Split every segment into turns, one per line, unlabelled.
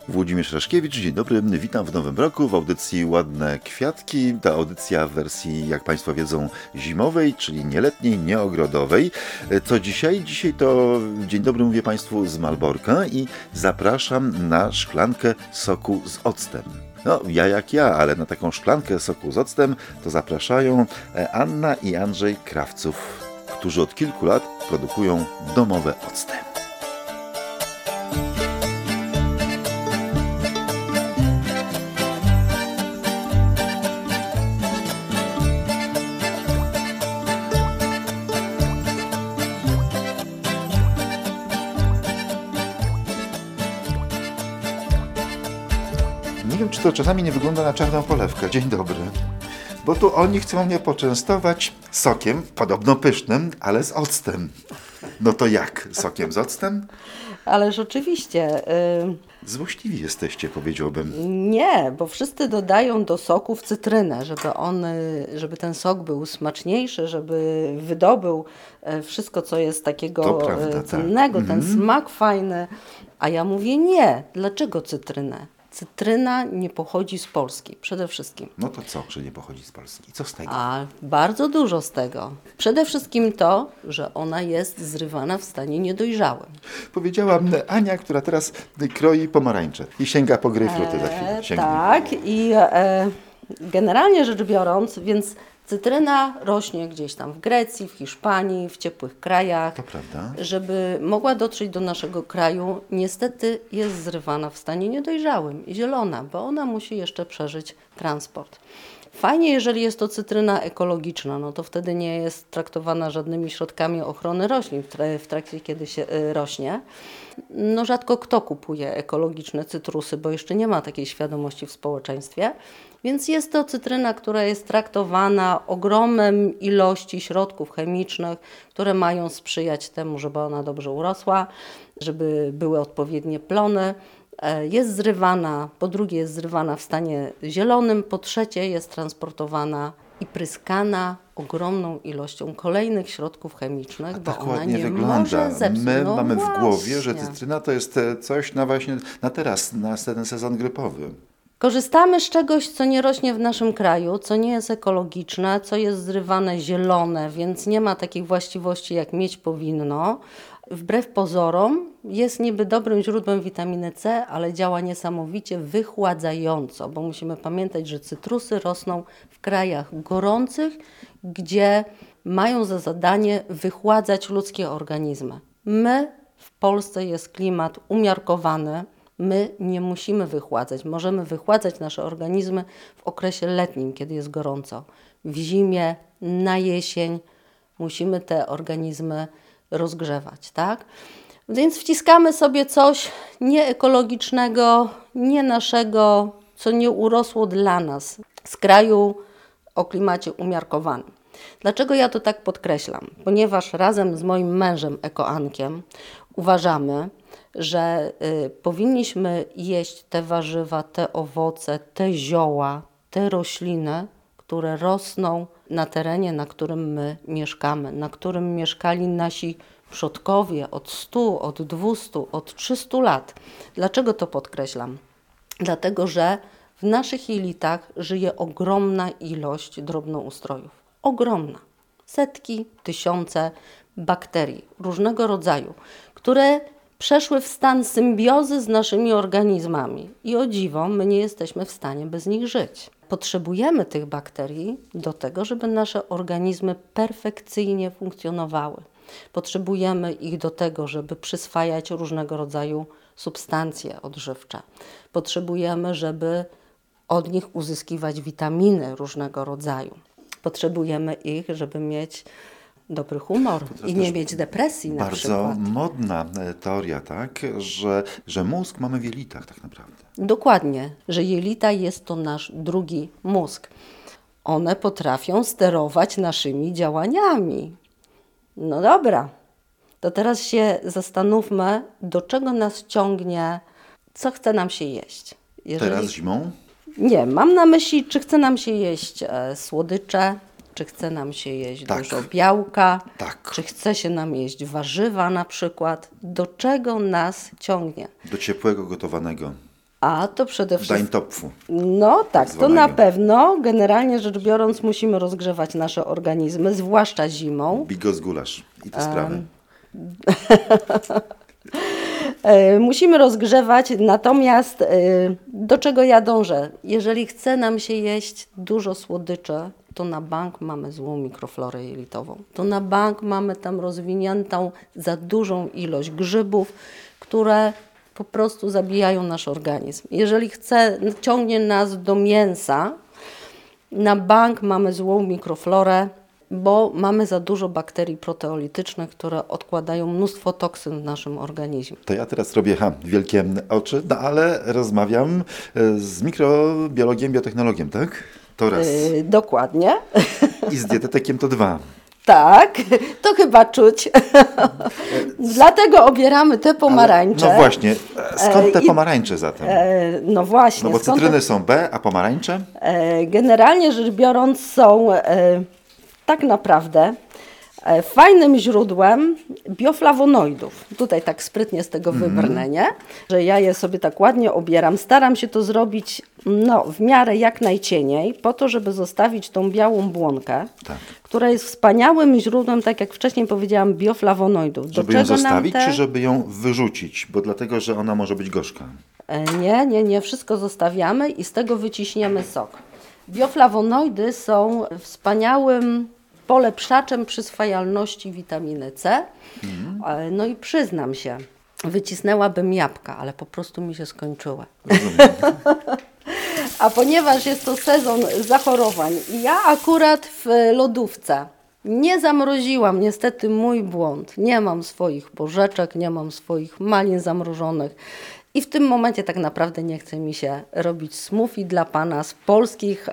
Włodzimierz Raszkiewicz, dzień dobry, witam w nowym roku w audycji Ładne Kwiatki. Ta audycja w wersji, jak Państwo wiedzą, zimowej, czyli nie letniej, nie ogrodowej. Co dzisiaj? Dzisiaj to, dzień dobry mówię Państwu, z Malborka i zapraszam na szklankę soku z octem. No, ja jak ja, ale na taką szklankę soku z octem to zapraszają Anna i Andrzej Krawców, którzy od kilku lat produkują domowe octy. Nie wiem, czy to czasami nie wygląda na czarną polewkę. Dzień dobry. Bo tu oni chcą mnie poczęstować sokiem, podobno pysznym, ale z octem. No to jak? Sokiem z octem?
Ależ oczywiście.
Złośliwi jesteście, powiedziałbym.
Nie, bo wszyscy dodają do soków cytrynę, żeby ten sok był smaczniejszy, żeby wydobył wszystko, co jest takiego cennego, ten smak fajny. A ja mówię nie. Dlaczego cytrynę? Cytryna nie pochodzi z Polski, przede wszystkim.
No to co, że nie pochodzi z Polski? Co z tego?
A bardzo dużo z tego. Przede wszystkim to, że ona jest zrywana w stanie niedojrzałym.
Powiedziała Ania, która teraz kroi pomarańcze i sięga po gryfruty za chwilę.
Tak, i generalnie rzecz biorąc, więc cytryna rośnie gdzieś tam w Grecji, w Hiszpanii, w ciepłych krajach.
To prawda.
Żeby mogła dotrzeć do naszego kraju, niestety jest zrywana w stanie niedojrzałym, zielona, bo ona musi jeszcze przeżyć transport. Fajnie, jeżeli jest to cytryna ekologiczna, no to wtedy nie jest traktowana żadnymi środkami ochrony roślin w trakcie, kiedy się rośnie. No rzadko kto kupuje ekologiczne cytrusy, bo jeszcze nie ma takiej świadomości w społeczeństwie. Więc jest to cytryna, która jest traktowana ogromem ilości środków chemicznych, które mają sprzyjać temu, żeby ona dobrze urosła, żeby były odpowiednie plony. Jest zrywana, po drugie jest zrywana w stanie zielonym, po trzecie jest transportowana i pryskana ogromną ilością kolejnych środków chemicznych, bo
tak
ona nie
wygląda.
może zepsuć.
My
no
mamy
właśnie.
w głowie, że cytryna to jest coś na teraz, na ten sezon grypowy.
Korzystamy z czegoś, co nie rośnie w naszym kraju, co nie jest ekologiczne, co jest zrywane zielone, więc nie ma takich właściwości, jak mieć powinno. Wbrew pozorom jest niby dobrym źródłem witaminy C, ale działa niesamowicie wychładzająco, bo musimy pamiętać, że cytrusy rosną w krajach gorących, gdzie mają za zadanie wychładzać ludzkie organizmy. My w Polsce jest klimat umiarkowany. My nie musimy wychładzać. Możemy wychładzać nasze organizmy w okresie letnim, kiedy jest gorąco. W zimie, na jesień musimy te organizmy rozgrzewać, tak? Więc wciskamy sobie coś nieekologicznego, nie naszego, co nie urosło dla nas, z kraju o klimacie umiarkowanym. Dlaczego ja to tak podkreślam? Ponieważ razem z moim mężem, ekoankiem, uważamy, że powinniśmy jeść te warzywa, te owoce, te zioła, te rośliny, które rosną na terenie, na którym my mieszkamy, na którym mieszkali nasi przodkowie od 100, od 200, od 300 lat. Dlaczego to podkreślam? Dlatego, że w naszych jelitach żyje ogromna ilość drobnoustrojów. Ogromna. Setki, tysiące bakterii różnego rodzaju, które przeszły w stan symbiozy z naszymi organizmami i o dziwo my nie jesteśmy w stanie bez nich żyć. Potrzebujemy tych bakterii do tego, żeby nasze organizmy perfekcyjnie funkcjonowały. Potrzebujemy ich do tego, żeby przyswajać różnego rodzaju substancje odżywcze. Potrzebujemy, żeby od nich uzyskiwać witaminy różnego rodzaju. Potrzebujemy ich, żeby mieć dobry humor i nie mieć depresji na przykład.
Bardzo modna teoria, tak, że mózg mamy w jelitach tak naprawdę.
Dokładnie, że jelita jest to nasz drugi mózg. One potrafią sterować naszymi działaniami. No dobra, to teraz się zastanówmy, do czego nas ciągnie, co chce nam się jeść.
Teraz zimą?
Nie, mam na myśli, czy chce nam się jeść słodycze, czy chce nam się jeść dużo białka, czy chce się nam jeść warzywa na przykład. Do czego nas ciągnie?
Do ciepłego, gotowanego.
A to przede wszystkim...
Dańtopfu.
No tak, to
zwanego.
na pewno. Generalnie rzecz biorąc musimy rozgrzewać nasze organizmy, zwłaszcza zimą.
Bigos gulasz i te sprawy.
Musimy rozgrzewać, natomiast do czego ja dążę? Jeżeli chce nam się jeść dużo słodyczy, to na bank mamy złą mikroflorę jelitową. To na bank mamy tam rozwiniętą za dużą ilość grzybów, które po prostu zabijają nasz organizm. Jeżeli ciągnie nas do mięsa, na bank mamy złą mikroflorę, bo mamy za dużo bakterii proteolitycznych, które odkładają mnóstwo toksyn w naszym organizmie.
To ja teraz robię wielkie oczy, no ale rozmawiam z mikrobiologiem, biotechnologiem, tak? To raz.
Dokładnie.
I z dietetykiem to dwa.
Tak, to chyba czuć. Dlatego obieramy te pomarańcze.
No właśnie, skąd te pomarańcze zatem?
No właśnie.
No bo
skąd
cytryny są B, a pomarańcze?
Generalnie rzecz biorąc są tak naprawdę fajnym źródłem bioflawonoidów. Tutaj tak sprytnie z tego wybrnę, nie? Że ja je sobie tak ładnie obieram. Staram się to zrobić w miarę jak najcieniej, po to, żeby zostawić tą białą błonkę,
Tak.
która jest wspaniałym źródłem, tak jak wcześniej powiedziałam, bioflawonoidów.
Żeby ją zostawić, czy żeby ją wyrzucić? Bo dlatego, że ona może być gorzka.
Nie. Wszystko zostawiamy i z tego wyciśniemy sok. Bioflawonoidy są wspaniałym polepszaczem przyswajalności witaminy C. No i przyznam się, wycisnęłabym jabłka, ale po prostu mi się skończyły. A ponieważ jest to sezon zachorowań i ja akurat w lodówce nie zamroziłam, niestety mój błąd, nie mam swoich porzeczek, nie mam swoich malin zamrożonych. I w tym momencie tak naprawdę nie chce mi się robić smoothie dla Pana z polskich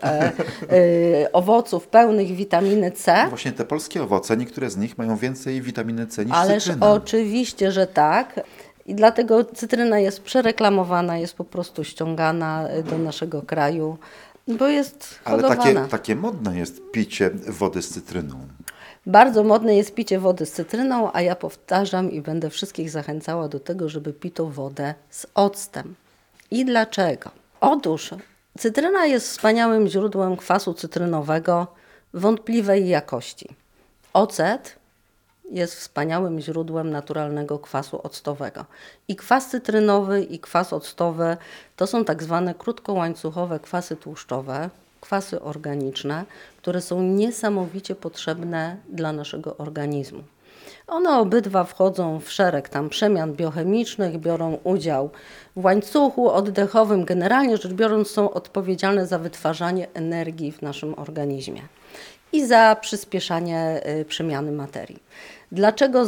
owoców pełnych witaminy C.
Właśnie te polskie owoce, niektóre z nich mają więcej witaminy C niż
Ależ
cytryna.
oczywiście, że tak. I dlatego cytryna jest przereklamowana, jest po prostu ściągana do naszego kraju, bo jest
Ale
hodowana.
takie modne jest picie wody z cytryną.
Bardzo modne jest picie wody z cytryną, a ja powtarzam i będę wszystkich zachęcała do tego, żeby pito wodę z octem. I dlaczego? Otóż cytryna jest wspaniałym źródłem kwasu cytrynowego wątpliwej jakości. Ocet jest wspaniałym źródłem naturalnego kwasu octowego. I kwas cytrynowy i kwas octowy to są tak zwane krótkołańcuchowe kwasy tłuszczowe, kwasy organiczne, które są niesamowicie potrzebne dla naszego organizmu. One obydwa wchodzą w szereg tam przemian biochemicznych, biorą udział w łańcuchu oddechowym. Generalnie rzecz biorąc są odpowiedzialne za wytwarzanie energii w naszym organizmie i za przyspieszanie przemiany materii. Dlaczego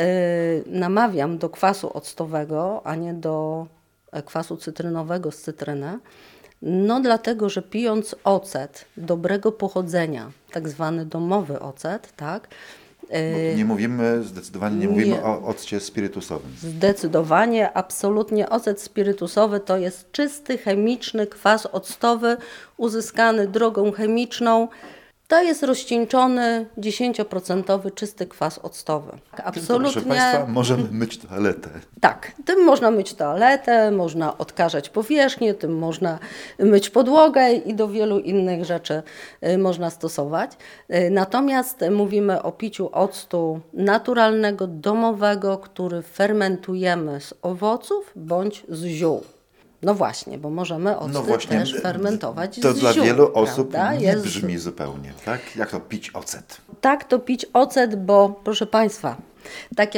namawiam do kwasu octowego, a nie do kwasu cytrynowego z cytryny? No dlatego, że pijąc ocet dobrego pochodzenia, tak zwany domowy ocet, tak?
Zdecydowanie nie mówimy o occie spirytusowym.
Zdecydowanie, absolutnie ocet spirytusowy to jest czysty, chemiczny kwas octowy uzyskany drogą chemiczną. To jest rozcieńczony 10% czysty kwas octowy. Absolutnie.
Tylko, proszę Państwa, możemy myć toaletę.
Tak, tym można myć toaletę, można odkażać powierzchnię, tym można myć podłogę i do wielu innych rzeczy można stosować. Natomiast mówimy o piciu octu naturalnego, domowego, który fermentujemy z owoców bądź z ziół. No właśnie, bo możemy octy też fermentować z ziół.
To dla wielu osób
prawda?
nie brzmi zupełnie, tak? Jak to pić ocet?
Tak, to pić ocet, bo proszę Państwa, tak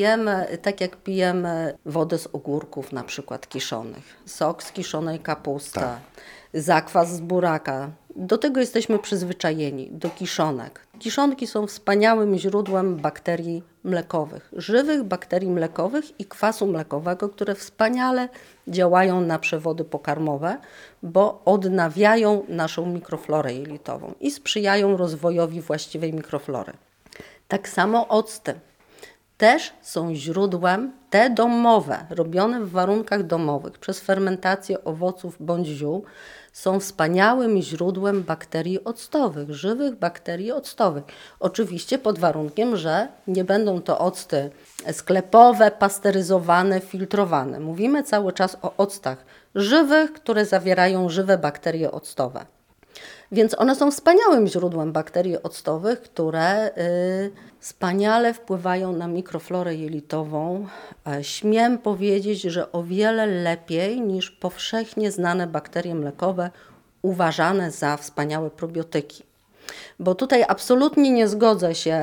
jak pijemy wodę z ogórków na przykład kiszonych, sok z kiszonej kapusty,
Tak.
zakwas z buraka, do tego jesteśmy przyzwyczajeni, do kiszonek. Kiszonki są wspaniałym źródłem bakterii mlekowych, żywych bakterii mlekowych i kwasu mlekowego, które wspaniale działają na przewody pokarmowe, bo odnawiają naszą mikroflorę jelitową i sprzyjają rozwojowi właściwej mikroflory. Tak samo octy też są źródłem, te domowe, robione w warunkach domowych przez fermentację owoców bądź ziół, są wspaniałym źródłem bakterii octowych, żywych bakterii octowych. Oczywiście pod warunkiem, że nie będą to octy sklepowe, pasteryzowane, filtrowane. Mówimy cały czas o octach żywych, które zawierają żywe bakterie octowe. Więc one są wspaniałym źródłem bakterii octowych, które wspaniale wpływają na mikroflorę jelitową. Śmiem powiedzieć, że o wiele lepiej niż powszechnie znane bakterie mlekowe uważane za wspaniałe probiotyki. Bo tutaj absolutnie nie zgodzę się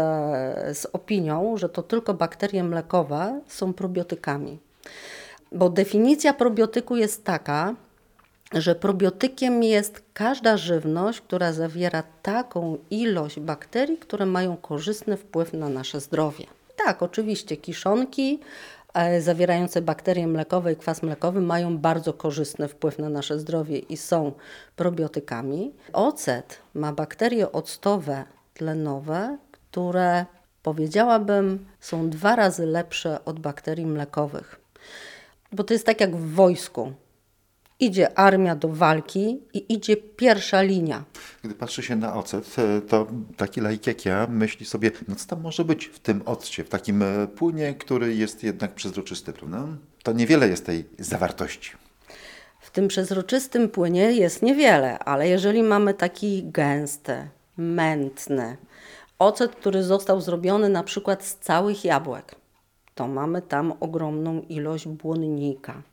z opinią, że to tylko bakterie mlekowe są probiotykami. Bo definicja probiotyku jest taka, że probiotykiem jest każda żywność, która zawiera taką ilość bakterii, które mają korzystny wpływ na nasze zdrowie. Tak, oczywiście kiszonki zawierające bakterie mlekowe i kwas mlekowy mają bardzo korzystny wpływ na nasze zdrowie i są probiotykami. Ocet ma bakterie octowe tlenowe, które powiedziałabym są 2 razy lepsze od bakterii mlekowych. Bo to jest tak jak w wojsku. Idzie armia do walki i idzie pierwsza linia.
Gdy patrzy się na ocet, to taki laik jak ja myśli sobie, no co tam może być w tym occie, w takim płynie, który jest jednak przezroczysty, prawda? To niewiele jest tej zawartości.
W tym przezroczystym płynie jest niewiele, ale jeżeli mamy taki gęsty, mętny ocet, który został zrobiony na przykład z całych jabłek, to mamy tam ogromną ilość błonnika,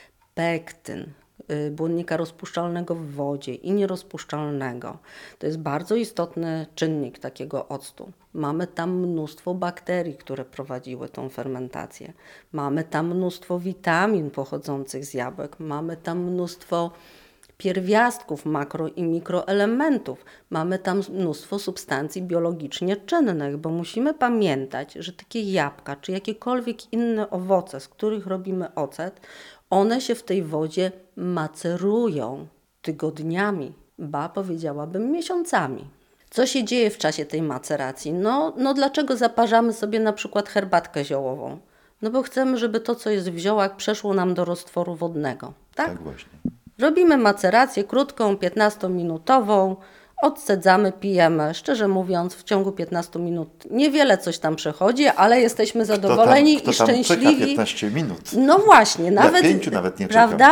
pektyn, błonnika rozpuszczalnego w wodzie i nierozpuszczalnego. To jest bardzo istotny czynnik takiego octu. Mamy tam mnóstwo bakterii, które prowadziły tą fermentację. Mamy tam mnóstwo witamin pochodzących z jabłek. Mamy tam mnóstwo pierwiastków, makro i mikroelementów. Mamy tam mnóstwo substancji biologicznie czynnych, bo musimy pamiętać, że takie jabłka czy jakiekolwiek inne owoce, z których robimy ocet, one się w tej wodzie macerują tygodniami, ba powiedziałabym miesiącami. Co się dzieje w czasie tej maceracji? No dlaczego zaparzamy sobie na przykład herbatkę ziołową? No bo chcemy, żeby to, co jest w ziołach, przeszło nam do roztworu wodnego. Tak?
Tak właśnie.
Robimy macerację krótką, 15-minutową, odcedzamy, pijemy. Szczerze mówiąc, w ciągu 15 minut niewiele coś tam przechodzi, ale jesteśmy zadowoleni
kto
i
tam
szczęśliwi.
czeka 15 minut?
No właśnie, nawet
5 nawet nie
prawda?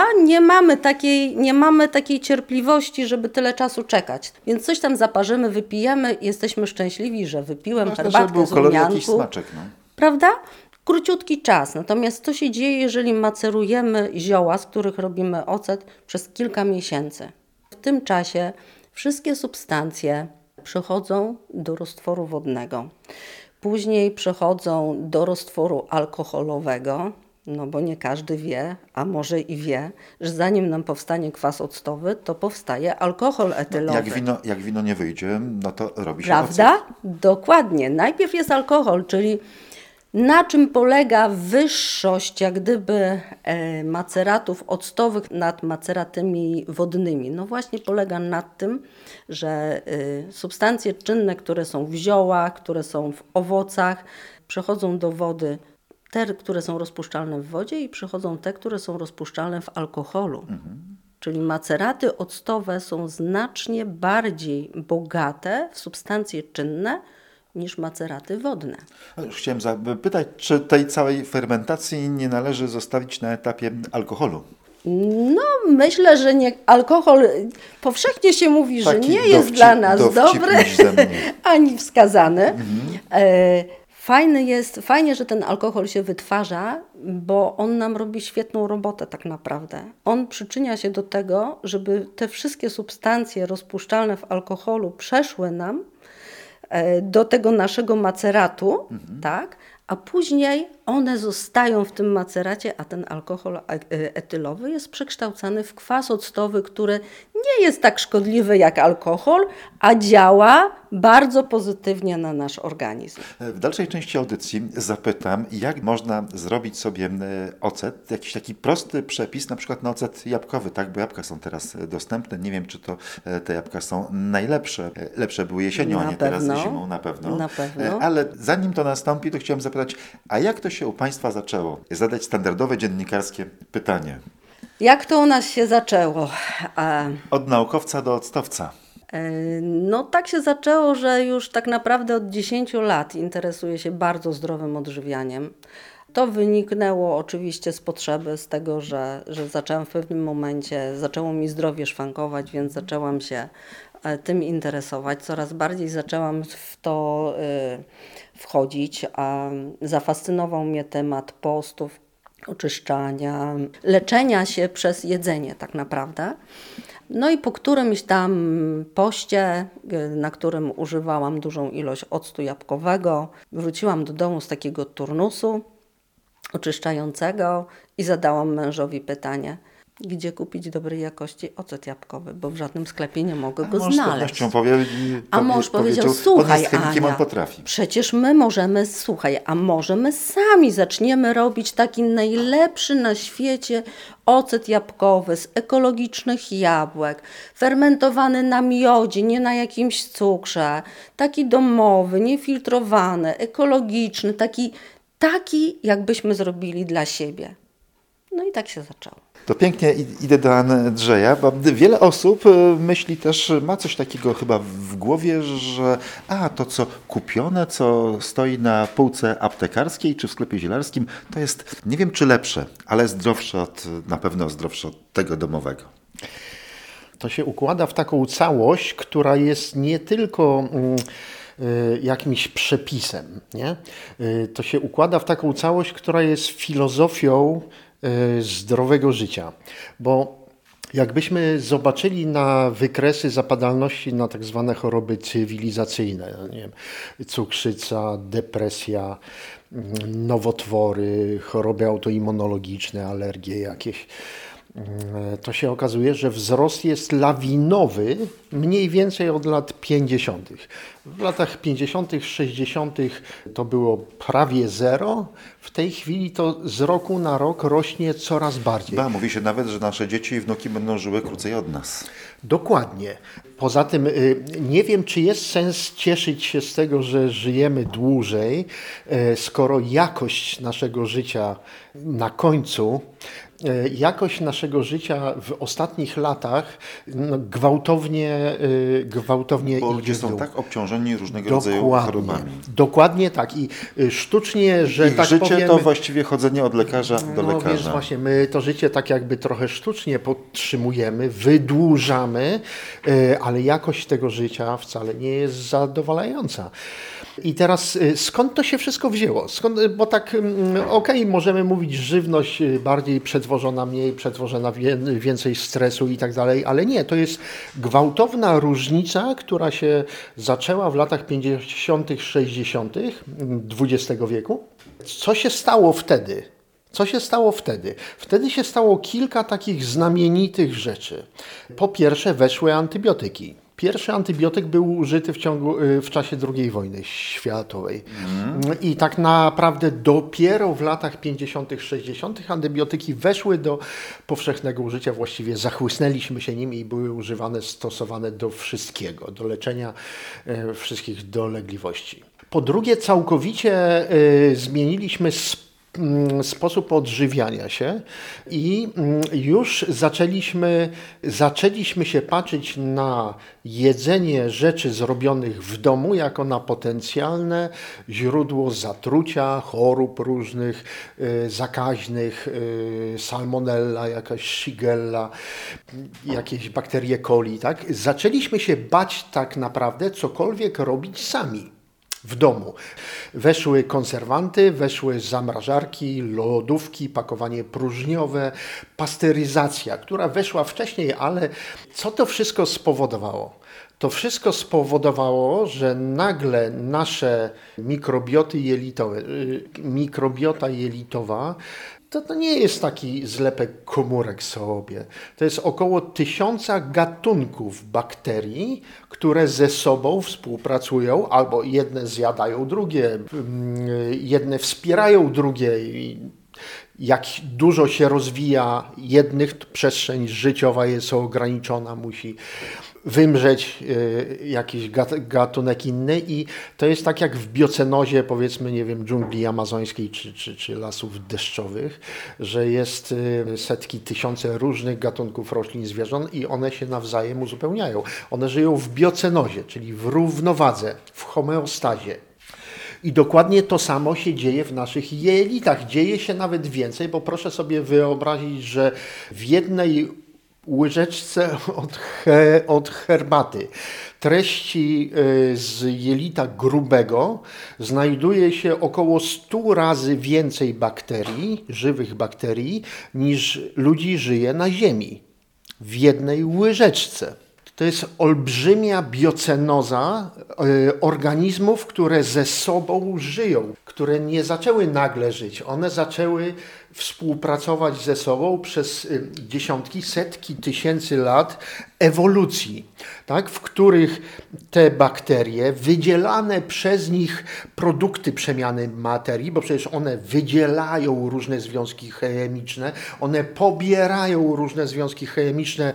Nie mamy takiej cierpliwości, żeby tyle czasu czekać. Więc coś tam zaparzymy, wypijemy i jesteśmy szczęśliwi, że wypiłem
Ważne, żeby
herbatkę
był
z
kolor, jakiś
rumianku.
smaczek. No.
Prawda? Króciutki czas. Natomiast co się dzieje, jeżeli macerujemy zioła, z których robimy ocet przez kilka miesięcy? W tym czasie wszystkie substancje przechodzą do roztworu wodnego. Później przechodzą do roztworu alkoholowego, no bo nie każdy wie, a może i wie, że zanim nam powstanie kwas octowy, to powstaje alkohol etylowy.
Jak wino nie wyjdzie, no to robi się
Prawda?
ocet.
Dokładnie. Najpierw jest alkohol, czyli na czym polega wyższość jak gdyby maceratów octowych nad maceratami wodnymi? No właśnie polega na tym, że substancje czynne, które są w ziołach, które są w owocach, przechodzą do wody, te, które są rozpuszczalne w wodzie i przechodzą te, które są rozpuszczalne w alkoholu. Czyli maceraty octowe są znacznie bardziej bogate w substancje czynne niż maceraty wodne.
Chciałem zapytać, czy tej całej fermentacji nie należy zostawić na etapie alkoholu?
No, myślę, że nie. Alkohol powszechnie się mówi, że
Taki
nie jest dla nas dobry
ze mnie.
ani wskazany. Fajnie, że ten alkohol się wytwarza, bo on nam robi świetną robotę tak naprawdę. On przyczynia się do tego, żeby te wszystkie substancje rozpuszczalne w alkoholu przeszły nam do tego naszego maceratu, tak? A później one zostają w tym maceracie, a ten alkohol etylowy jest przekształcany w kwas octowy, który nie jest tak szkodliwy jak alkohol, a działa bardzo pozytywnie na nasz organizm.
W dalszej części audycji zapytam, jak można zrobić sobie ocet, jakiś taki prosty przepis, na przykład na ocet jabłkowy, tak? Bo jabłka są teraz dostępne. Nie wiem, czy to te jabłka są najlepsze. Lepsze były jesienią, a nie teraz zimą, na pewno.
Na pewno.
Ale zanim to nastąpi, to chciałem zapytać, a jak to się u Państwa zaczęło? Zadać standardowe dziennikarskie pytanie.
Jak to u nas się zaczęło?
Od naukowca do octowca.
No tak się zaczęło, że już tak naprawdę od 10 lat interesuję się bardzo zdrowym odżywianiem. To wyniknęło oczywiście z potrzeby, z tego, że zaczęłam w pewnym momencie, zaczęło mi zdrowie szwankować, więc zaczęłam się tym interesować. Coraz bardziej zaczęłam w to wchodzić, a zafascynował mnie temat postów, oczyszczania, leczenia się przez jedzenie tak naprawdę. No i po którymś tam poście, na którym używałam dużą ilość octu jabłkowego, wróciłam do domu z takiego turnusu oczyszczającego i zadałam mężowi pytanie, gdzie kupić dobrej jakości ocet jabłkowy, bo w żadnym sklepie nie mogę go znaleźć.
A
mąż powiedział, słuchaj
Ania, on potrafi.
Przecież my możemy, a może my sami zaczniemy robić taki najlepszy na świecie ocet jabłkowy z ekologicznych jabłek, fermentowany na miodzie, nie na jakimś cukrze, taki domowy, niefiltrowany, ekologiczny, taki jakbyśmy zrobili dla siebie. No i tak się zaczęło.
To pięknie, idę do Andrzeja, bo wiele osób myśli też, ma coś takiego chyba w głowie, że to co kupione, co stoi na półce aptekarskiej czy w sklepie zielarskim, to jest, nie wiem czy lepsze, ale zdrowsze na pewno zdrowsze od tego domowego.
To się układa w taką całość, która jest nie tylko jakimś przepisem, nie? To się układa w taką całość, która jest filozofią zdrowego życia, bo jakbyśmy zobaczyli na wykresy zapadalności na tak zwane choroby cywilizacyjne, nie wiem, cukrzyca, depresja, nowotwory, choroby autoimmunologiczne, alergie jakieś, to się okazuje, że wzrost jest lawinowy mniej więcej od lat 50. W latach 50., 60. to było prawie zero. W tej chwili to z roku na rok rośnie coraz bardziej.
Mówi się nawet, że nasze dzieci i wnuki będą żyły krócej od nas.
Dokładnie. Poza tym nie wiem, czy jest sens cieszyć się z tego, że żyjemy dłużej, skoro jakość naszego życia na końcu, jakość naszego życia w ostatnich latach gwałtownie
Bo
idzie
ludzie
w dół.
są tak obciążeni różnego rodzaju chorobami.
Dokładnie tak. I sztucznie, że
Ich
tak
życie
powiem,
to właściwie chodzenie od lekarza do lekarza.
Więc właśnie my to życie tak jakby trochę sztucznie podtrzymujemy, wydłużamy, ale jakość tego życia wcale nie jest zadowalająca. I teraz skąd to się wszystko wzięło? Bo tak, możemy mówić żywność bardziej przetworzona, mniej przetworzona, więcej stresu i tak dalej, ale nie, to jest gwałtowna różnica, która się zaczęła w latach 50., 60. XX wieku. Co się stało wtedy? Wtedy się stało kilka takich znamienitych rzeczy. Po pierwsze weszły antybiotyki. Pierwszy antybiotyk był użyty w czasie II wojny światowej. I tak naprawdę dopiero w latach 50., 60. antybiotyki weszły do powszechnego użycia. Właściwie zachłysnęliśmy się nimi i były stosowane do wszystkiego, do leczenia wszystkich dolegliwości. Po drugie, całkowicie zmieniliśmy sposób odżywiania się i już zaczęliśmy się patrzeć na jedzenie rzeczy zrobionych w domu jako na potencjalne źródło zatrucia, chorób różnych, zakaźnych, salmonella, jakaś shigella, jakieś bakterie coli, tak? Zaczęliśmy się bać tak naprawdę cokolwiek robić sami. w domu. Weszły konserwanty, weszły zamrażarki, lodówki, pakowanie próżniowe, pasteryzacja, która weszła wcześniej, ale co to wszystko spowodowało? To wszystko spowodowało, że nagle nasze mikrobiota jelitowa to nie jest taki zlepek komórek sobie. To jest około 1000 gatunków bakterii, które ze sobą współpracują, albo jedne zjadają drugie, jedne wspierają drugie. Jak dużo się rozwija jednych, przestrzeń życiowa jest ograniczona, musi wymrzeć jakiś gatunek inny i to jest tak jak w biocenozie, powiedzmy, nie wiem, dżungli amazońskiej czy lasów deszczowych, że jest setki, tysiące różnych gatunków roślin i zwierząt i one się nawzajem uzupełniają. One żyją w biocenozie, czyli w równowadze, w homeostazie. I dokładnie to samo się dzieje w naszych jelitach. Dzieje się nawet więcej, bo proszę sobie wyobrazić, że w jednej łyżeczce od herbaty treści z jelita grubego znajduje się około 100 razy więcej bakterii, żywych bakterii, niż ludzi żyje na Ziemi. W jednej łyżeczce. To jest olbrzymia biocenoza organizmów, które ze sobą żyją, które nie zaczęły nagle żyć. One zaczęły współpracować ze sobą przez dziesiątki, setki tysięcy lat ewolucji, tak, w których te bakterie, wydzielane przez nich produkty przemiany materii, bo przecież one wydzielają różne związki chemiczne, one pobierają różne związki chemiczne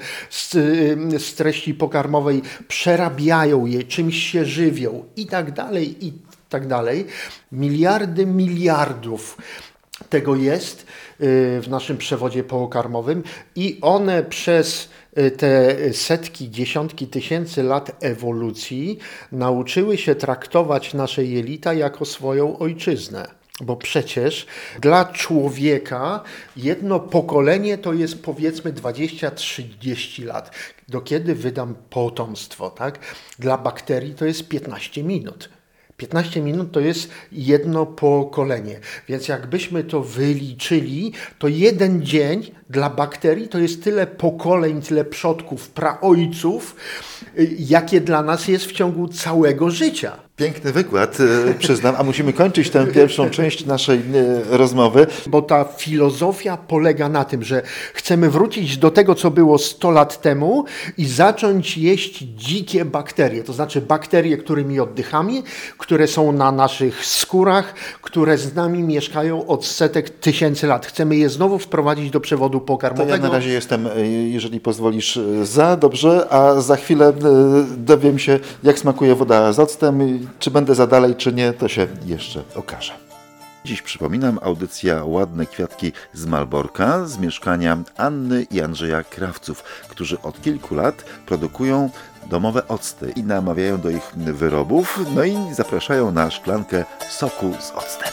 z treści pokarmowej, przerabiają je, czymś się żywią i tak dalej, i tak dalej. Miliardy miliardów tego jest w naszym przewodzie pokarmowym i one przez te setki, dziesiątki tysięcy lat ewolucji nauczyły się traktować nasze jelita jako swoją ojczyznę. Bo przecież dla człowieka jedno pokolenie to jest powiedzmy 20-30 lat. Do kiedy wydam potomstwo, tak? Dla bakterii to jest 15 minut. 15 minut to jest jedno pokolenie. Więc jakbyśmy to wyliczyli, to jeden dzień dla bakterii to jest tyle pokoleń, tyle przodków, praojców, jakie dla nas jest w ciągu całego życia.
Piękny wykład, przyznam, a musimy kończyć tę pierwszą część naszej rozmowy.
Bo ta filozofia polega na tym, że chcemy wrócić do tego, co było 100 lat temu i zacząć jeść dzikie bakterie. To znaczy bakterie, którymi oddychamy, które są na naszych skórach, które z nami mieszkają od setek tysięcy lat. Chcemy je znowu wprowadzić do przewodu
To
pokarmowego.
ja na razie jestem, jeżeli pozwolisz, za, dobrze, a za chwilę dowiem się, jak smakuje woda z octem. Czy będę za dalej, czy nie, to się jeszcze okaże. Dziś przypominam, audycja Ładne Kwiatki z Malborka, z mieszkania Anny i Andrzeja Krawców, którzy od kilku lat produkują domowe octy i namawiają do ich wyrobów, no i zapraszają na szklankę soku z octem.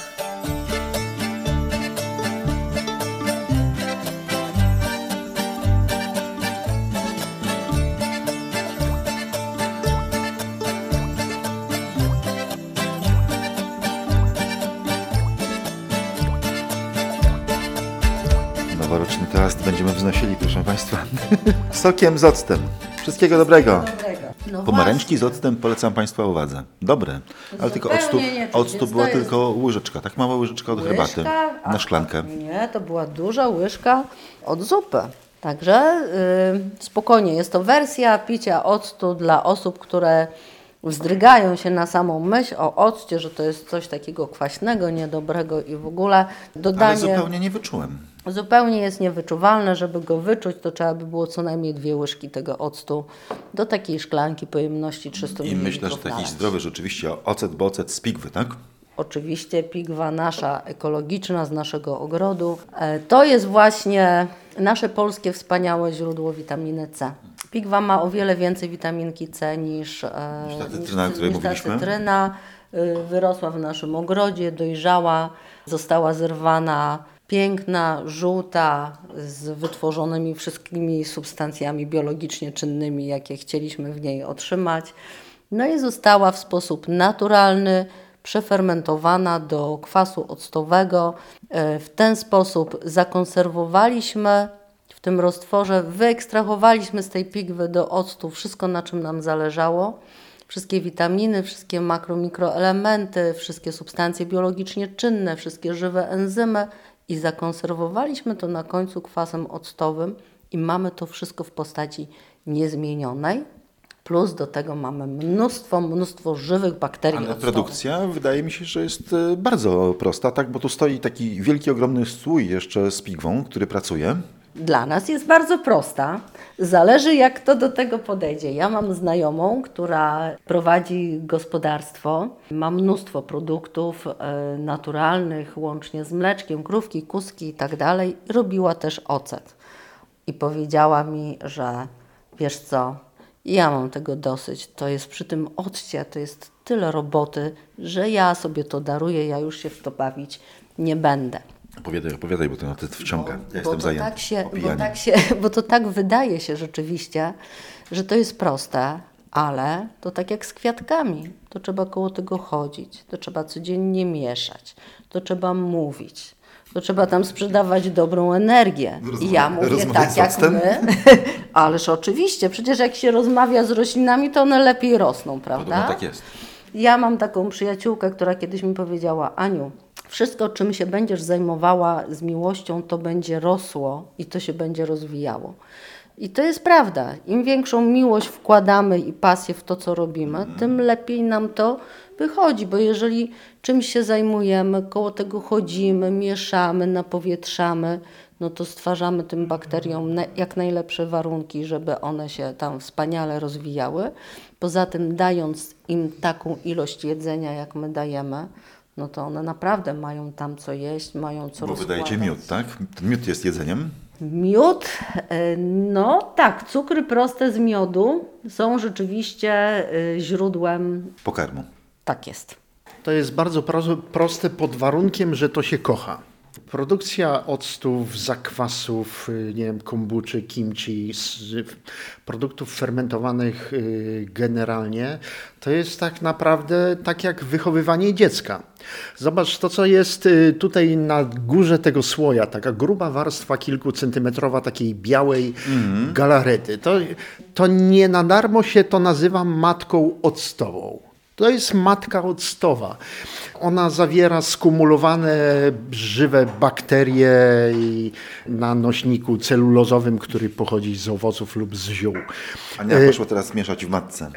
Noworoczny toast będziemy wznosili, proszę Państwa, sokiem z octem. Wszystkiego dobrego.
No
Pomarańczki z octem polecam Państwa uwadze. Dobre, ale tylko octu była tylko łyżeczka, tak mała łyżeczka od herbaty na szklankę.
Nie, to była duża łyżka od zupy. Także spokojnie, jest to wersja picia octu dla osób, które wzdrygają się na samą myśl o occie, że to jest coś takiego kwaśnego, niedobrego i w ogóle dodanie...
Ale zupełnie nie wyczułem.
Zupełnie jest niewyczuwalne, żeby go wyczuć, to trzeba by było co najmniej 2 łyżki tego octu do takiej szklanki pojemności 300 ml.
I myślę, że taki zdrowy rzeczywiście ocet, bo ocet z pigwy, tak?
Oczywiście pigwa nasza ekologiczna z naszego ogrodu. To jest właśnie nasze polskie wspaniałe źródło witaminy C. Pigwa ma o wiele więcej witaminki C niż
ta cytryna, o której mówiliśmy.
cytryna. Wyrosła w naszym ogrodzie, dojrzała, została zerwana, piękna, żółta, z wytworzonymi wszystkimi substancjami biologicznie czynnymi, jakie chcieliśmy w niej otrzymać. No i została w sposób naturalny przefermentowana do kwasu octowego. W ten sposób zakonserwowaliśmy w tym roztworze, wyekstrahowaliśmy z tej pigwy do octu wszystko, na czym nam zależało. Wszystkie witaminy, wszystkie mikroelementy, wszystkie substancje biologicznie czynne, wszystkie żywe enzymy i zakonserwowaliśmy to na końcu kwasem octowym i mamy to wszystko w postaci niezmienionej. Plus do tego mamy mnóstwo żywych bakterii
Ale
octowych.
produkcja wydaje mi się, że jest bardzo prosta, tak? Bo tu stoi taki wielki, ogromny stół jeszcze z pigwą, który pracuje.
Dla nas jest bardzo prosta. Zależy, jak kto do tego podejdzie. Ja mam znajomą, która prowadzi gospodarstwo. Ma mnóstwo produktów naturalnych, łącznie z mleczkiem, krówki, kuski i tak dalej. Robiła też ocet. I powiedziała mi, że wiesz co, ja mam tego dosyć. To jest przy tym occie, to jest tyle roboty, że ja sobie to daruję, ja już się w to bawić nie będę.
Opowiadaj, bo ten ocet wciąga. Ja jestem zajęty.
Bo to tak wydaje się rzeczywiście, że to jest proste, ale to tak jak z kwiatkami. To trzeba koło tego chodzić, to trzeba codziennie mieszać, to trzeba mówić, to trzeba tam sprzedawać dobrą energię. I ja mówię tak jak my. Ależ oczywiście, przecież jak się rozmawia z roślinami, to one lepiej rosną, prawda?
Podobno tak jest.
Ja mam taką przyjaciółkę, która kiedyś mi powiedziała: Aniu, wszystko, czym się będziesz zajmowała z miłością, to będzie rosło i to się będzie rozwijało. I to jest prawda. Im większą miłość wkładamy i pasję w to, co robimy, tym lepiej nam to wychodzi, bo jeżeli czymś się zajmujemy, koło tego chodzimy, mieszamy, napowietrzamy, no to stwarzamy tym bakteriom jak najlepsze warunki, żeby one się tam wspaniale rozwijały. Poza tym, dając im taką ilość jedzenia, jak my dajemy, no to one naprawdę mają tam co jeść, mają co
Bo
rozkładać.
wydajecie miód, tak? Ten miód jest jedzeniem.
Miód, no tak, cukry proste z miodu są rzeczywiście źródłem,
Pokarmu.
tak jest.
To jest bardzo proste pod warunkiem, że to się kocha. Produkcja octów, zakwasów, nie wiem, kombuczy, kimchi, produktów fermentowanych generalnie, to jest tak naprawdę tak jak wychowywanie dziecka. Zobacz to, co jest tutaj na górze tego słoja, taka gruba warstwa kilkucentymetrowa takiej białej galarety. To nie na darmo się to nazywa matką octową. To jest matka octowa. Ona zawiera skumulowane żywe bakterie na nośniku celulozowym, który pochodzi z owoców lub z ziół.
Ania poszła teraz mieszać w matce.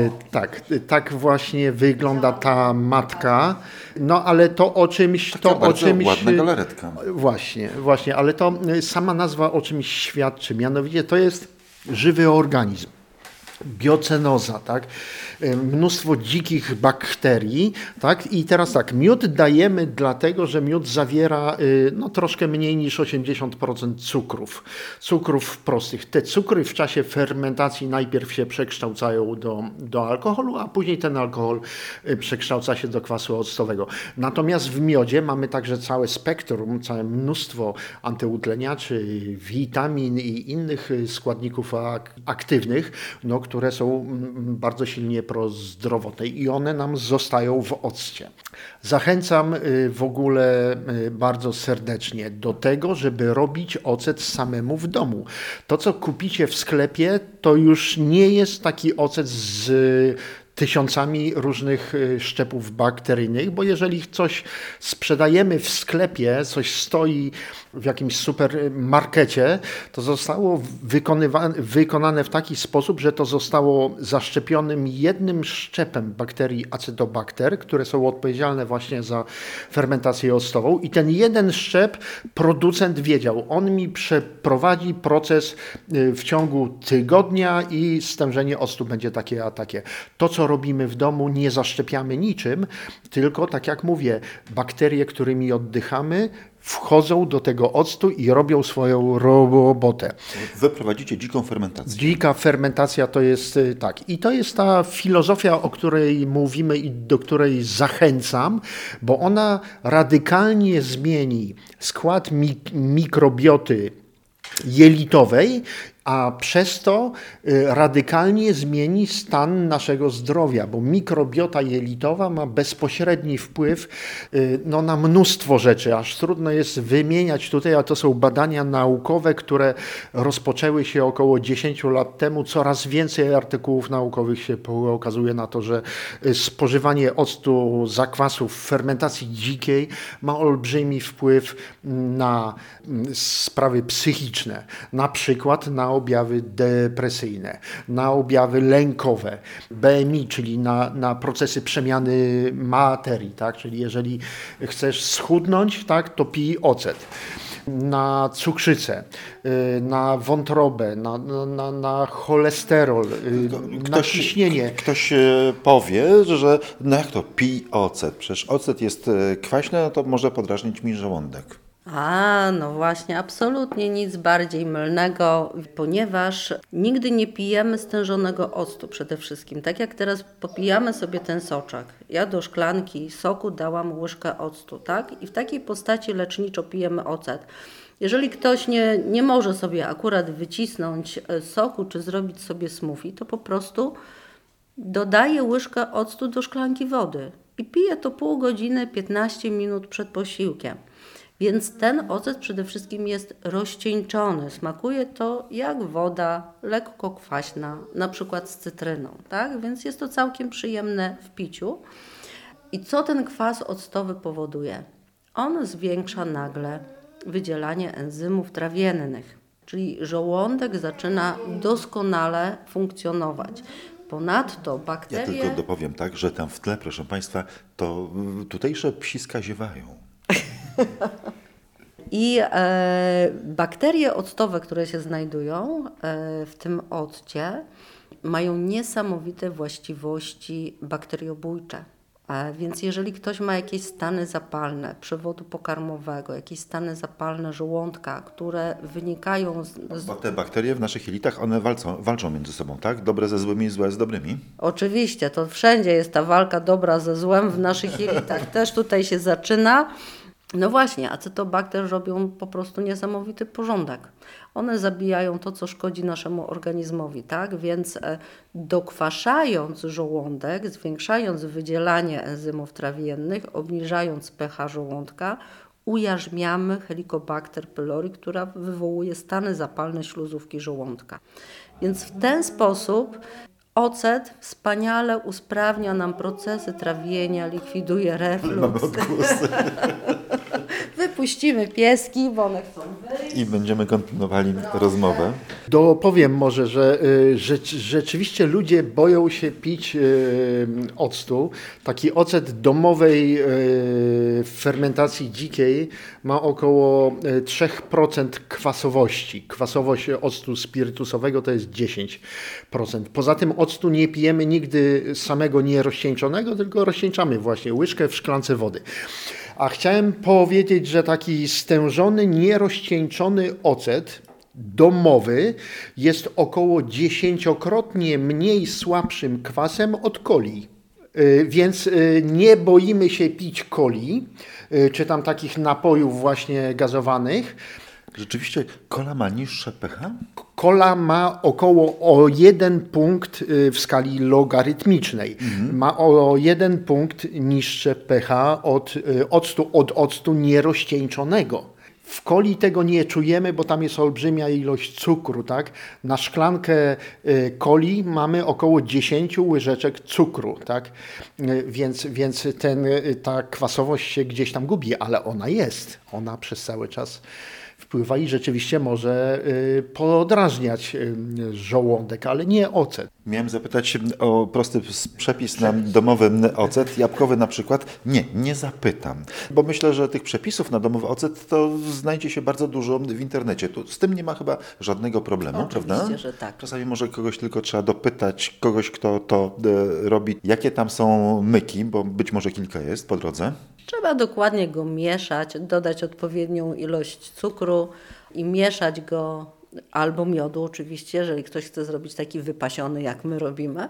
Tak właśnie wygląda ta matka. No ale to o czymś...
Ładna galaretka.
Właśnie, ale to sama nazwa o czymś świadczy. Mianowicie to jest żywy organizm. Biocenoza, tak? Mnóstwo dzikich bakterii, tak? I teraz tak, miód dajemy dlatego, że miód zawiera troszkę mniej niż 80% cukrów prostych. Te cukry w czasie fermentacji najpierw się przekształcają do alkoholu, a później ten alkohol przekształca się do kwasu octowego. Natomiast w miodzie mamy także całe spektrum, całe mnóstwo antyutleniaczy, witamin i innych składników aktywnych, które są bardzo silnie prozdrowotne i one nam zostają w occie. Zachęcam w ogóle bardzo serdecznie do tego, żeby robić ocet samemu w domu. To, co kupicie w sklepie, to już nie jest taki ocet z tysiącami różnych szczepów bakteryjnych, bo jeżeli coś sprzedajemy w sklepie, coś stoi w jakimś supermarkecie, to zostało wykonane w taki sposób, że to zostało zaszczepionym jednym szczepem bakterii Acetobacter, które są odpowiedzialne właśnie za fermentację octową i ten jeden szczep producent wiedział, on mi przeprowadzi proces w ciągu tygodnia i stężenie octu będzie takie a takie. To, co robimy w domu, nie zaszczepiamy niczym, tylko tak jak mówię, bakterie, którymi oddychamy, wchodzą do tego octu i robią swoją robotę.
Wy prowadzicie dziką fermentację.
Dzika fermentacja to jest tak. I to jest ta filozofia, o której mówimy i do której zachęcam, bo ona radykalnie zmieni skład mikrobioty jelitowej a przez to radykalnie zmieni stan naszego zdrowia, bo mikrobiota jelitowa ma bezpośredni wpływ na mnóstwo rzeczy, aż trudno jest wymieniać tutaj, a to są badania naukowe, które rozpoczęły się około 10 lat temu. Coraz więcej artykułów naukowych się okazuje na to, że spożywanie octu zakwasów w fermentacji dzikiej ma olbrzymi wpływ na sprawy psychiczne, na przykład na objawy depresyjne, na objawy lękowe, BMI, czyli na procesy przemiany materii, tak? Czyli jeżeli chcesz schudnąć, tak, to pij ocet. Na cukrzycę, na wątrobę, na cholesterol, na ciśnienie.
Ktoś powie, że no jak to pij ocet? Przecież ocet jest kwaśny, no to może podrażnić mi żołądek.
No właśnie, absolutnie nic bardziej mylnego, ponieważ nigdy nie pijemy stężonego octu przede wszystkim. Tak jak teraz popijamy sobie ten soczek. Ja do szklanki soku dałam łyżkę octu, tak? I w takiej postaci leczniczo pijemy ocet. Jeżeli ktoś nie może sobie akurat wycisnąć soku czy zrobić sobie smoothie, to po prostu dodaje łyżkę octu do szklanki wody i pije to pół godziny, 15 minut przed posiłkiem. Więc ten ocet przede wszystkim jest rozcieńczony. Smakuje to jak woda, lekko kwaśna, na przykład z cytryną, tak? Więc jest to całkiem przyjemne w piciu. I co ten kwas octowy powoduje? On zwiększa nagle wydzielanie enzymów trawiennych, czyli żołądek zaczyna doskonale funkcjonować. Ponadto
Ja
bakterie...
tylko dopowiem tak, że tam w tle, proszę Państwa, to tutejsze psiska ziewają.
I bakterie octowe, które się znajdują w tym occie, mają niesamowite właściwości bakteriobójcze. Więc jeżeli ktoś ma jakieś stany zapalne przewodu pokarmowego, jakieś stany zapalne żołądka, które wynikają
Bo te bakterie w naszych jelitach, one walczą między sobą, tak? Dobre ze złymi, złe z dobrymi.
Oczywiście, to wszędzie jest ta walka dobra ze złem, w naszych jelitach też tutaj się zaczyna. No właśnie, acetobakter robią po prostu niesamowity porządek. One zabijają to, co szkodzi naszemu organizmowi, tak? Więc dokwaszając żołądek, zwiększając wydzielanie enzymów trawiennych, obniżając pH żołądka, ujarzmiamy Helicobacter pylori, która wywołuje stany zapalne śluzówki żołądka. Więc w ten sposób ocet wspaniale usprawnia nam procesy trawienia, likwiduje refluks.
Mamy odgłosy.
Wypuścimy pieski, bo one chcą wyjść.
I będziemy kontynuowali rozmowę.
Dopowiem może, że rzeczywiście ludzie boją się pić octu. Taki ocet domowej fermentacji dzikiej ma około 3% kwasowości. Kwasowość octu spirytusowego to jest 10%. Poza tym octu nie pijemy nigdy samego nierozcieńczonego, tylko rozcieńczamy właśnie łyżkę w szklance wody. A chciałem powiedzieć, że taki stężony, nierozcieńczony ocet domowy jest około 10-krotnie mniej słabszym kwasem od coli. Więc nie boimy się pić coli, czy tam takich napojów właśnie gazowanych.
Rzeczywiście kola ma niższe pH?
Kola ma około o 1 punkt w skali logarytmicznej. Ma o 1 punkt niższe pH od octu nierozcieńczonego. W coli tego nie czujemy, bo tam jest olbrzymia ilość cukru, tak? Na szklankę coli mamy około 10 łyżeczek cukru, tak? Więc ta kwasowość się gdzieś tam gubi, ale ona jest. Ona przez cały czas wpływa i rzeczywiście może podrażniać żołądek, ale nie ocet.
Miałem zapytać o prosty przepis na domowy ocet, jabłkowy na przykład. Nie zapytam, bo myślę, że tych przepisów na domowy ocet to znajdzie się bardzo dużo w internecie. Z tym nie ma chyba żadnego problemu,
Oczywiście,
prawda?
że tak.
Czasami może kogoś tylko trzeba dopytać, kogoś, kto to robi, jakie tam są myki, bo być może kilka jest po drodze.
Trzeba dokładnie go mieszać, dodać odpowiednią ilość cukru i mieszać go, albo miodu oczywiście, jeżeli ktoś chce zrobić taki wypasiony, jak my robimy.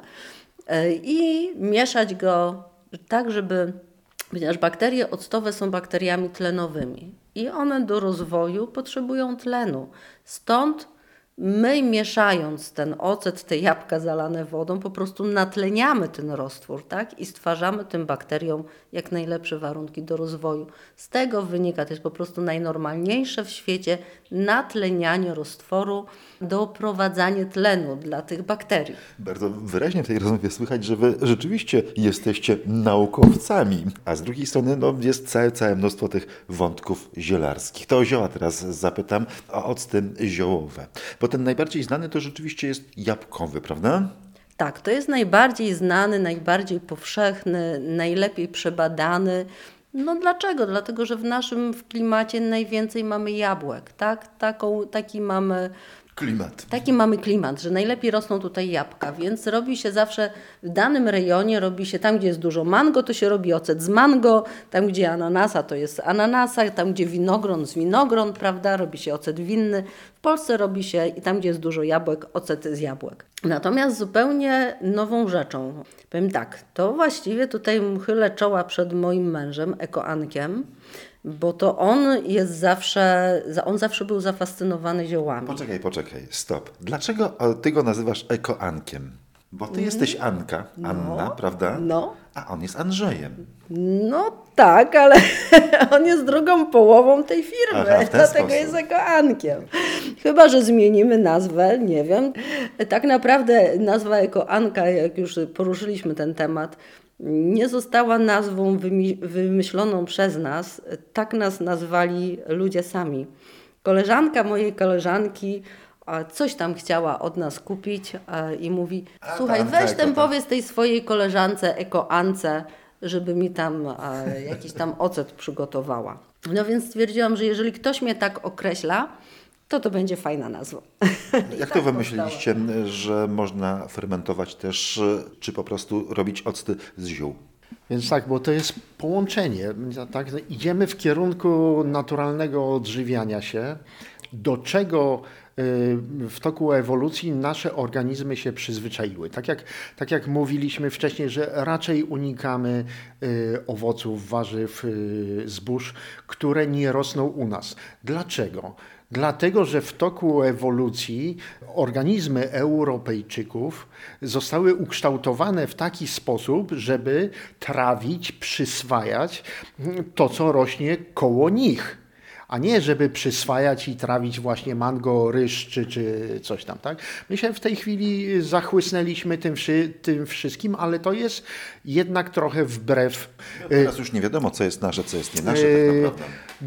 I mieszać go tak, ponieważ bakterie octowe są bakteriami tlenowymi i one do rozwoju potrzebują tlenu. Stąd My mieszając ten ocet, te jabłka zalane wodą, po prostu natleniamy ten roztwór, tak? I stwarzamy tym bakteriom jak najlepsze warunki do rozwoju. Z tego wynika, to jest po prostu najnormalniejsze w świecie natlenianie roztworu, doprowadzanie tlenu dla tych bakterii.
Bardzo wyraźnie w tej rozmowie słychać, że wy rzeczywiście jesteście naukowcami, a z drugiej strony jest całe mnóstwo tych wątków zielarskich. To o zioła teraz zapytam, o octy ziołowe. Bo ten najbardziej znany to rzeczywiście jest jabłkowy, prawda?
Tak, to jest najbardziej znany, najbardziej powszechny, najlepiej przebadany. No dlaczego? Dlatego, że w naszym klimacie najwięcej mamy jabłek, tak? Taki mamy klimat, że najlepiej rosną tutaj jabłka, więc robi się zawsze w danym rejonie, tam gdzie jest dużo mango, to się robi ocet z mango, tam gdzie ananasa to jest ananasa, tam gdzie winogron z winogron, prawda, robi się ocet winny. W Polsce robi się i tam gdzie jest dużo jabłek, ocet z jabłek. Natomiast zupełnie nową rzeczą, powiem tak, to właściwie tutaj chylę czoła przed moim mężem, ekoankiem, bo to on zawsze był zafascynowany ziołami.
Poczekaj, stop. Dlaczego ty go nazywasz ekoankiem? Bo ty jesteś Anka, Anna, prawda?
No.
A on jest Andrzejem.
No tak, ale on jest drugą połową tej firmy,
Aha, w ten
dlatego
sposób.
jest ekoankiem. Chyba że zmienimy nazwę, nie wiem. Tak naprawdę nazwa ekoanka, jak już poruszyliśmy ten temat, nie została nazwą wymyśloną przez nas. Tak nas nazwali ludzie sami. Koleżanka mojej koleżanki coś tam chciała od nas kupić i mówi: słuchaj, weź powiedz tej swojej koleżance, ekoance, żeby mi tam jakiś tam ocet przygotowała. No więc stwierdziłam, że jeżeli ktoś mnie tak określa, to będzie fajna nazwa.
Jak to wymyśliliście, że można fermentować też, czy po prostu robić octy z ziół?
Więc tak, bo to jest połączenie. Tak, idziemy w kierunku naturalnego odżywiania się, do czego w toku ewolucji nasze organizmy się przyzwyczaiły. Tak jak mówiliśmy wcześniej, że raczej unikamy owoców, warzyw, zbóż, które nie rosną u nas. Dlaczego? Dlatego, że w toku ewolucji organizmy Europejczyków zostały ukształtowane w taki sposób, żeby trawić, przyswajać to, co rośnie koło nich. A nie, żeby przyswajać i trawić właśnie mango, ryż czy coś tam, tak? My się w tej chwili zachłysnęliśmy tym wszystkim, ale to jest jednak trochę wbrew.
Teraz już nie wiadomo, co jest nasze, co jest nie nasze, tak naprawdę.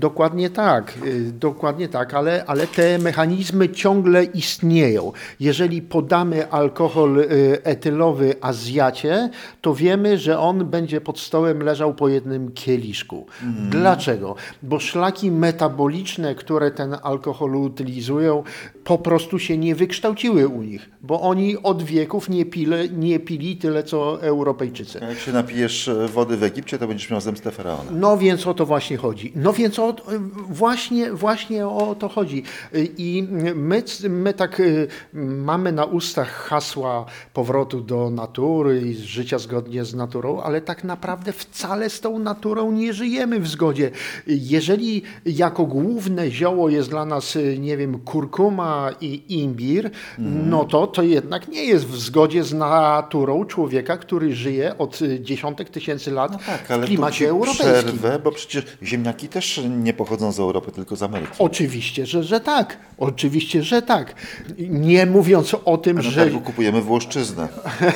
Dokładnie tak, ale te mechanizmy ciągle istnieją. Jeżeli podamy alkohol etylowy Azjacie, to wiemy, że on będzie pod stołem leżał po jednym kieliszku. Dlaczego? Bo szlaki metaboliczne, które ten alkohol utylizują, po prostu się nie wykształciły u nich, bo oni od wieków nie pili tyle, co Europejczycy.
A jak się napijesz wody w Egipcie, to będziesz miał zemstę faraona.
No więc o to właśnie chodzi. Właśnie o to chodzi. I my tak mamy na ustach hasła powrotu do natury i życia zgodnie z naturą, ale tak naprawdę wcale z tą naturą nie żyjemy w zgodzie. Jeżeli jako główne zioło jest dla nas, nie wiem, kurkuma i imbir, no to jednak nie jest w zgodzie z naturą człowieka, który żyje od dziesiątek tysięcy lat w klimacie europejskim.
Przerwę, bo przecież ziemniaki też nie pochodzą z Europy, tylko z Ameryki.
Oczywiście, że tak. Oczywiście, że tak. Nie mówiąc o tym, że...
targu kupujemy Włoszczyznę.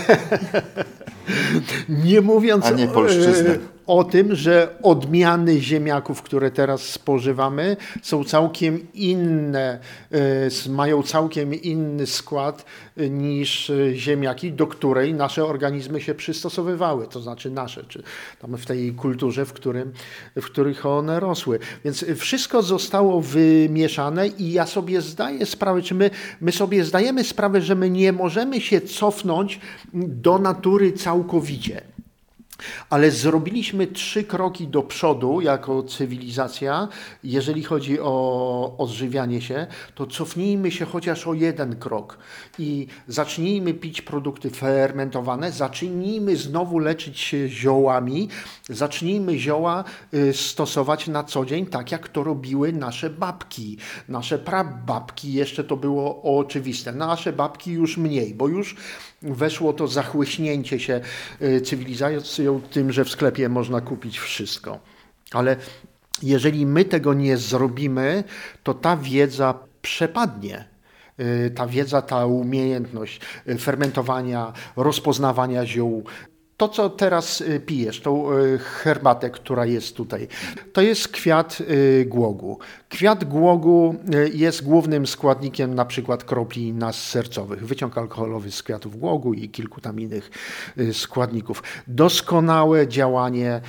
Nie mówiąc
a nie polszczyznę.
O tym, że odmiany ziemniaków, które teraz spożywamy, są całkiem inne, mają całkiem inny skład niż ziemniaki, do której nasze organizmy się przystosowywały, to znaczy nasze, czy tam w tej kulturze, w których one rosły. Więc wszystko zostało wymieszane i ja sobie zdaję sprawę, czy my sobie zdajemy sprawę, że my nie możemy się cofnąć do natury całkowicie. Ale zrobiliśmy 3 kroki do przodu jako cywilizacja, jeżeli chodzi o odżywianie się, to cofnijmy się chociaż o 1 krok i zacznijmy pić produkty fermentowane, zacznijmy znowu leczyć się ziołami, zacznijmy zioła stosować na co dzień, tak jak to robiły nasze babki, nasze prababki, jeszcze to było oczywiste, nasze babki już mniej, bo już weszło to zachłyśnięcie się cywilizacją tym, że w sklepie można kupić wszystko. Ale jeżeli my tego nie zrobimy, to ta wiedza przepadnie. Ta wiedza, ta umiejętność fermentowania, rozpoznawania ziół. To, co teraz pijesz, tą herbatę, która jest tutaj, to jest kwiat głogu. Kwiat głogu jest głównym składnikiem na przykład kropli nas sercowych. Wyciąg alkoholowy z kwiatów głogu i kilku tam innych składników. Doskonałe działanie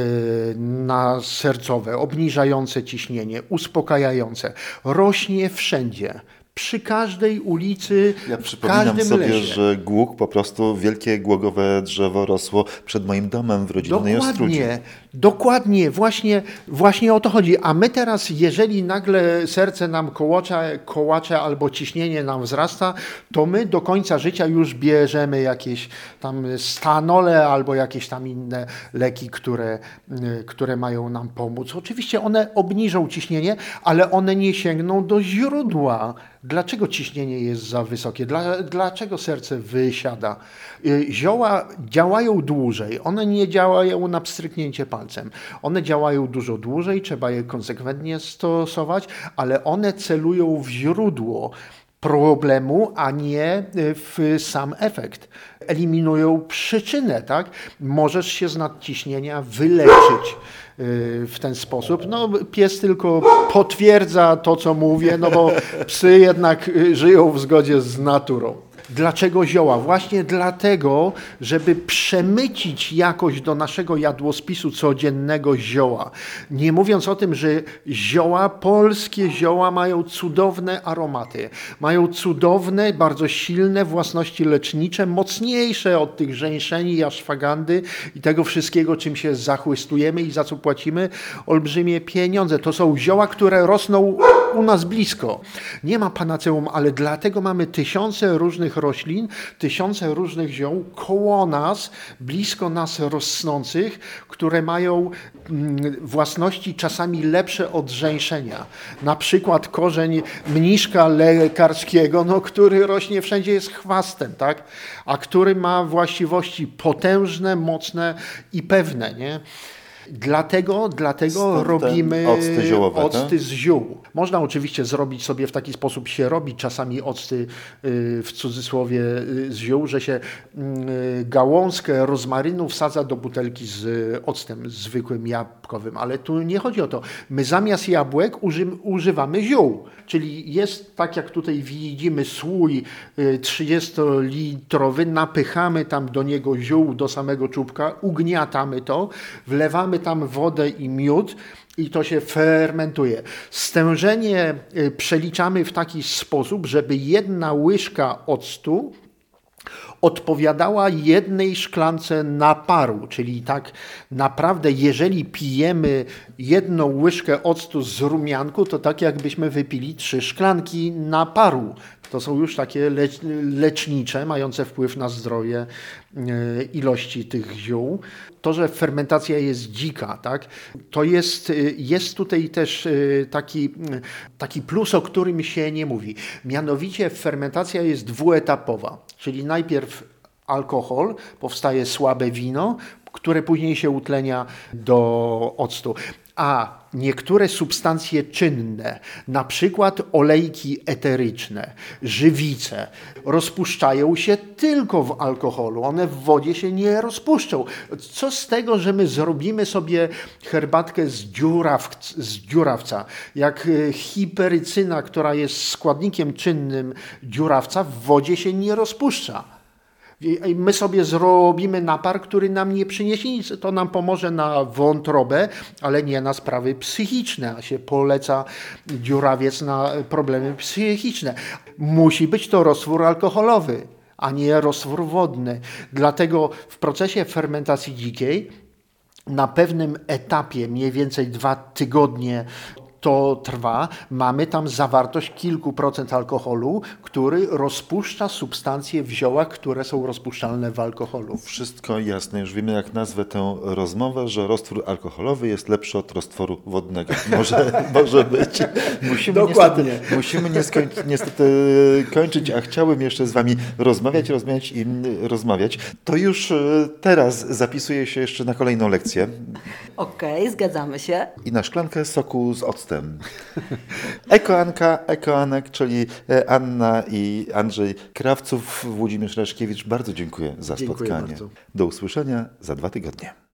na sercowe, obniżające ciśnienie, uspokajające. Rośnie wszędzie. Przy każdej ulicy,
Ja
w
przypominam
każdym
sobie,
lesie.
że głóg po prostu, wielkie głogowe drzewo rosło przed moim domem w rodzinnej Ostrudzie.
Dokładnie, właśnie o to chodzi. A my teraz, jeżeli nagle serce nam kołacze albo ciśnienie nam wzrasta, to my do końca życia już bierzemy jakieś tam stanole albo jakieś tam inne leki, które mają nam pomóc. Oczywiście one obniżą ciśnienie, ale one nie sięgną do źródła. Dlaczego ciśnienie jest za wysokie? Dlaczego serce wysiada? Zioła działają dłużej. One nie działają na pstryknięcie palcem. One działają dużo dłużej, trzeba je konsekwentnie stosować, ale one celują w źródło problemu, a nie w sam efekt. Eliminują przyczynę, tak? Możesz się z nadciśnienia wyleczyć w ten sposób. No, pies tylko potwierdza to, co mówię, no bo psy jednak żyją w zgodzie z naturą. Dlaczego zioła? Właśnie dlatego, żeby przemycić jakoś do naszego jadłospisu codziennego zioła. Nie mówiąc o tym, że polskie zioła mają cudowne aromaty. Mają cudowne, bardzo silne własności lecznicze, mocniejsze od tych żeńszeni, aszwagandy i tego wszystkiego, czym się zachłystujemy i za co płacimy olbrzymie pieniądze. To są zioła, które rosną u nas blisko. Nie ma panaceum, ale dlatego mamy tysiące różnych roślin, tysiące różnych ziół koło nas, blisko nas rosnących, które mają własności czasami lepsze od żeńszenia. Na przykład korzeń mniszka lekarskiego, no, który rośnie wszędzie, jest chwastem, tak? A który ma właściwości potężne, mocne i pewne, nie? Dlatego robimy
octy ziołowe,
octy z ziół. Można oczywiście zrobić sobie w taki sposób, się robi czasami octy w cudzysłowie z ziół, że się gałązkę rozmarynu wsadza do butelki z octem zwykłym jabłkowym, ale tu nie chodzi o to. My zamiast jabłek używamy ziół, czyli jest tak jak tutaj widzimy słój 30-litrowy, napychamy tam do niego ziół do samego czubka, ugniatamy to, wlewamy tam wodę i miód i to się fermentuje. Stężenie przeliczamy w taki sposób, żeby 1 łyżka octu odpowiadała 1 szklance naparu, czyli tak naprawdę jeżeli pijemy 1 łyżkę octu z rumianku, to tak jakbyśmy wypili 3 szklanki naparu. To są już takie lecznicze, mające wpływ na zdrowie ilości tych ziół. To, że fermentacja jest dzika, tak? To jest tutaj też taki plus, o którym się nie mówi. Mianowicie fermentacja jest dwuetapowa, czyli najpierw alkohol, powstaje słabe wino, które później się utlenia do octu. A niektóre substancje czynne, na przykład olejki eteryczne, żywice, rozpuszczają się tylko w alkoholu. One w wodzie się nie rozpuszczą. Co z tego, że my zrobimy sobie herbatkę z dziurawca? Jak hiperycyna, która jest składnikiem czynnym dziurawca, w wodzie się nie rozpuszcza. My sobie zrobimy napar, który nam nie przyniesie nic. To nam pomoże na wątrobę, ale nie na sprawy psychiczne, a się poleca dziurawiec na problemy psychiczne. Musi być to roztwór alkoholowy, a nie roztwór wodny. Dlatego w procesie fermentacji dzikiej na pewnym etapie, mniej więcej 2 tygodnie to trwa, mamy tam zawartość kilku procent alkoholu, który rozpuszcza substancje w ziołach, które są rozpuszczalne w alkoholu.
Wszystko jasne, już wiemy jak nazwę tę rozmowę, że roztwór alkoholowy jest lepszy od roztworu wodnego. Może być.
Dokładnie.
Musimy niestety kończyć, a chciałbym jeszcze z Wami rozmawiać i rozmawiać. To już teraz zapisuję się jeszcze na kolejną lekcję
Okej, zgadzamy się.
i na szklankę soku z octem. Ekoanka, Ekoanek, czyli Anna i Andrzej Krawców, Włodzimierz Raszkiewicz. Bardzo dziękuję za
Dziękuję
spotkanie.
bardzo.
Do usłyszenia za 2 tygodnie.